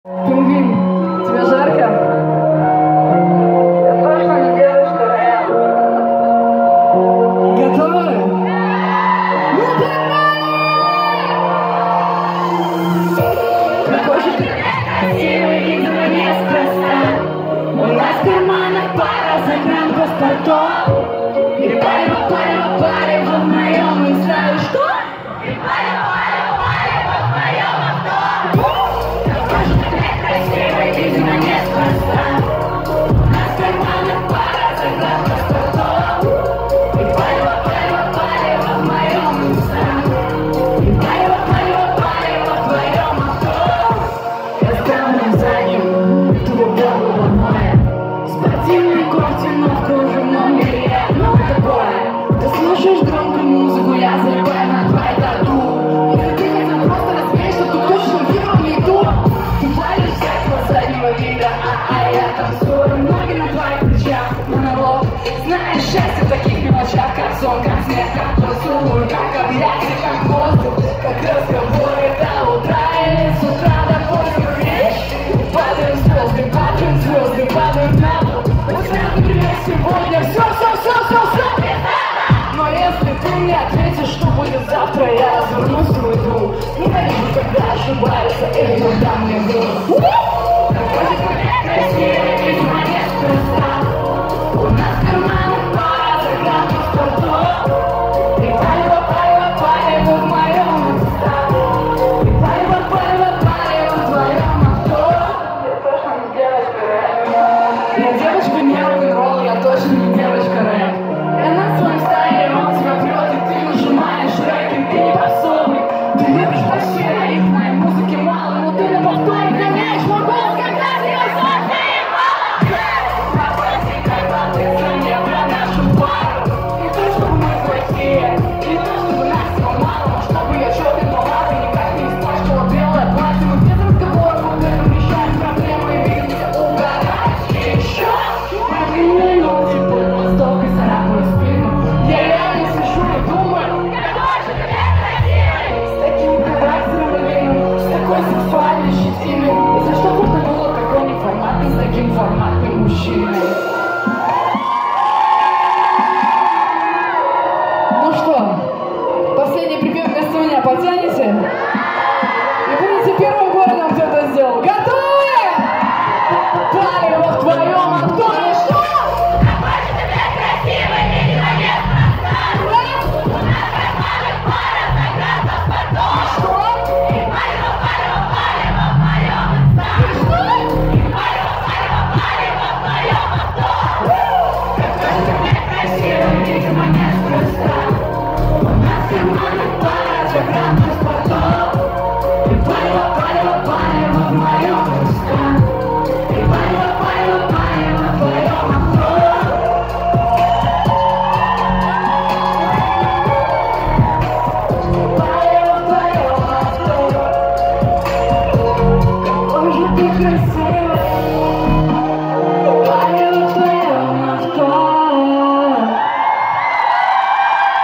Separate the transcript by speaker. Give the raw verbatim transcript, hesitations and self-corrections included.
Speaker 1: Пингвин, тебе жарко?
Speaker 2: Я точно не девочка, Рэм.
Speaker 1: Готовы? Ну
Speaker 2: Красивый и неспроста. У нас в карманах пара загранпаспортов. И палево, палево, палево в моем, и знаешь что? И палево, палево, палево в моем авто. Какой же ты красивый, видимо, неспроста. У нас в карманах пара загранпаспортов. И палево, палево, палево в моем, и знаешь. И палево, палево, палево в твоем авто. Я стану за ним, твоего ломая. Спортивный кофте, но в кружевном белье. Ну такое, ты слушаешь громкую музыку, я залипаю на твои тату. Если ты хотел просто развеяться, то точно видел не ту. Ты палишь всякого заднего вида, а, а я танцую. Ноги на твоих плечах, монолог. Знаешь, счастье в таких мелочах, как сон, как смех, как поцелуй, как объятия, как воздух, как разговоры до утра или с утра до поздних встреч. Падают звезды, падают звезды, падают на пол. У тебя, например, сегодня все, все, все, все, все. Но если ты мне ответишь, что будет завтра, я развернусь и уйду. Ненавижу, когда ошибаются, и иногда мне врут. Какой же ты красивый, видимо, неспроста. У нас в карманах пара загранпаспортов. И палево, палево, палево в моем авто. И палево, палево, палево в твоем авто. Я точно не девочка, Рэм.
Speaker 1: Я девочка не рок-н-ролл, я точно не девочка рэп.
Speaker 2: Я на своем стайле, он тебя прет, и ты нажимаешь рэкинг, ты не пособник. Ты любишь почти, а их в моей музыке мало, но ты на повторе гоняешь мой голос, когда философия мало. Попроси, когда ты мне про нашу пару. Не то, чтобы мы плохие, не то, чтобы нас все мало, но чтобы я чёрт и баллады никак не испачкала белое платье. Мы без разговоров об этом решаем проблемы и видимся угорать. И еще продлинные ногти под пластовкой царапают спину. Я реально сижу и думаю, какой же ты красивый. С таким характером уверенным, с такой сексуальной щетиной. И за что крутануло такой неформатный, с таким форматным мужчиной?
Speaker 1: Ну что, последний припев вместо меня потянете? И будете первым городом, кто это сделал. Готовы?